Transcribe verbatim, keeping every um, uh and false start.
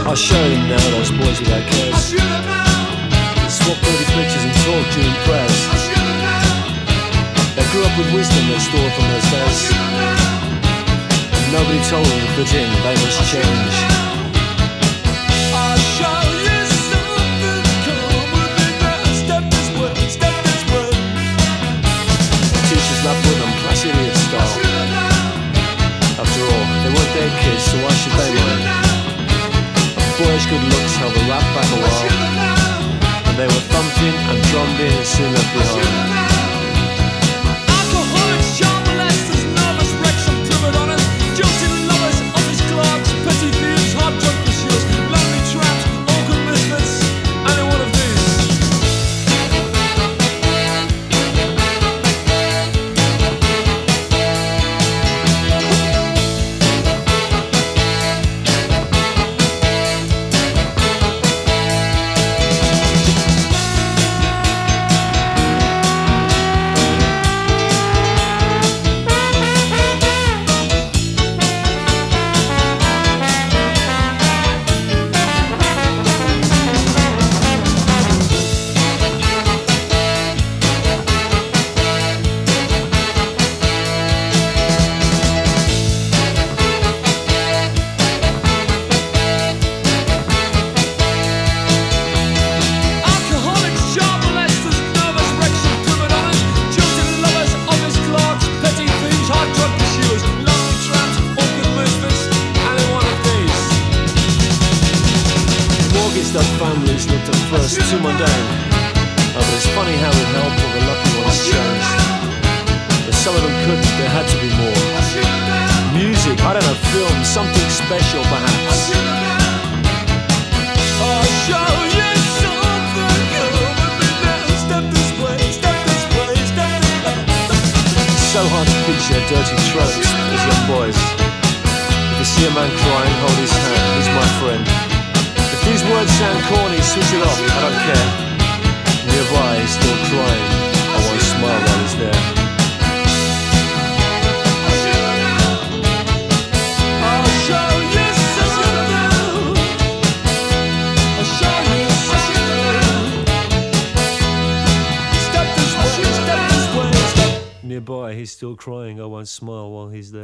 I'll show them now, those boys without cares. Swap dirty pictures and talk to impress. They grew up with wisdom they stored from those days. And nobody told them to fit in, they must change. I'll show you something, come with me now. Step this way, step this way. The teachers laughed with them, class idiot style. After all, they weren't their kids, so why should they mind? Boyish good looks held the rap back a while, and they were thumped in and drummed in and soon left behind. Alcoholics, child molesters, nervous wrecks and private honors, jilted lovers, office clerks, petty thieves, hard drug pursuers, lonely tramps, awkward misfits, any one of these. Those families looked at first too mundane. Oh, but it's funny how with help all the lucky ones changed. But some of them couldn't, there had to be more. Music, I don't know, film, something special perhaps. I'll show you something, come with me now. Step this way, step this way, step this way. It's so hard to picture dirty tropes as young boys. If you see a man crying, hold his hand, he's my friend. If these words sound corny, switch it off, I don't care. Nearby, he's still crying, I won't smile while he's there. I'll show you something. I'll show you something. Step this way, step this way, step. Nearby, he's still crying, I won't smile while he's there.